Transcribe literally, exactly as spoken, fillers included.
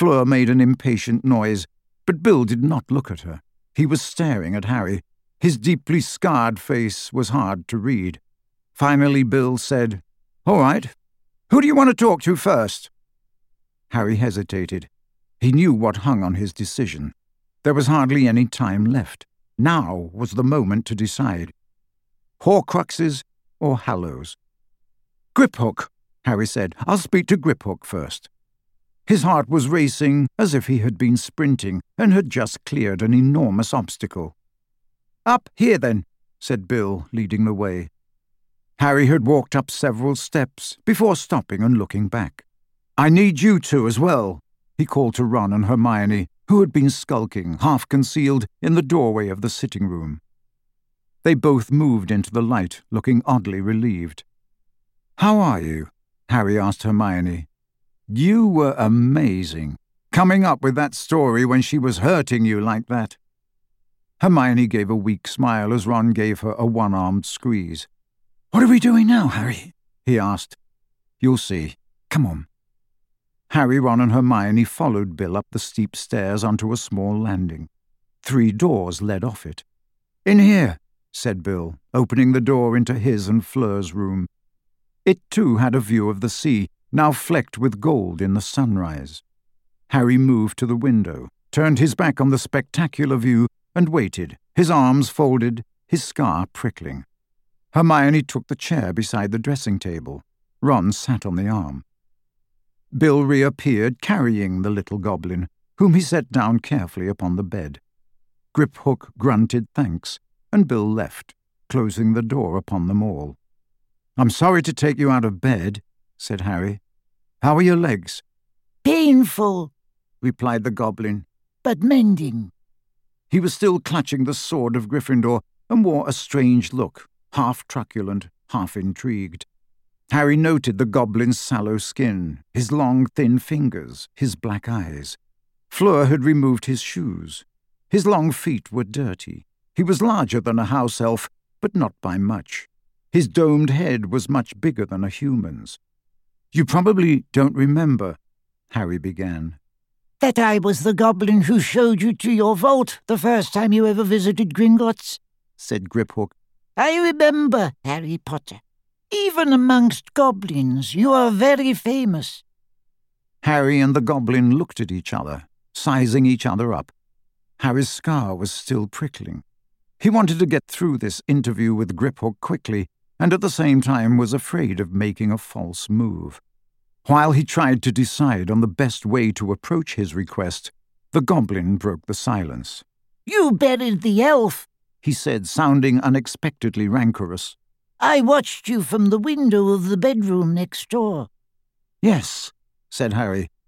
Fleur made an impatient noise, but Bill did not look at her. He was staring at Harry. His deeply scarred face was hard to read. Finally, Bill said, "All right. Who do you want to talk to first?" Harry hesitated. He knew what hung on his decision. There was hardly any time left. Now was the moment to decide. Horcruxes or Hallows? "Griphook," Harry said. "I'll speak to Griphook first." His heart was racing as if he had been sprinting and had just cleared an enormous obstacle. "Up here, then," said Bill, leading the way. Harry had walked up several steps before stopping and looking back. "I need you two as well," he called to Ron and Hermione, who had been skulking, half-concealed, in the doorway of the sitting room. They both moved into the light, looking oddly relieved. "How are you?" Harry asked Hermione. "You were amazing, coming up with that story when she was hurting you like that." Hermione gave a weak smile as Ron gave her a one-armed squeeze. "What are we doing now, Harry?" he asked. "You'll see. Come on." Harry, Ron and Hermione followed Bill up the steep stairs onto a small landing. Three doors led off it. "In here," said Bill, opening the door into his and Fleur's room. It too had a view of the sea, now flecked with gold in the sunrise. Harry moved to the window, turned his back on the spectacular view, and waited, his arms folded, his scar prickling. Hermione took the chair beside the dressing table. Ron sat on the arm. Bill reappeared, carrying the little goblin, whom he set down carefully upon the bed. Griphook grunted thanks, and Bill left, closing the door upon them all. "I'm sorry to take you out of bed," said Harry. "How are your legs?" "Painful," replied the goblin, "but mending." He was still clutching the sword of Gryffindor and wore a strange look, half truculent, half intrigued. Harry noted the goblin's sallow skin, his long, thin fingers, his black eyes. Fleur had removed his shoes. His long feet were dirty. He was larger than a house elf, but not by much. His domed head was much bigger than a human's. "You probably don't remember," Harry began. "That I was the goblin who showed you to your vault the first time you ever visited Gringotts," said Griphook. "I remember, Harry Potter. Even amongst goblins, you are very famous." Harry and the goblin looked at each other, sizing each other up. Harry's scar was still prickling. He wanted to get through this interview with Griphook quickly, and at the same time was afraid of making a false move. While he tried to decide on the best way to approach his request, the goblin broke the silence. "You buried the elf," he said, sounding unexpectedly rancorous. "I watched you from the window of the bedroom next door." "Yes," said Harry,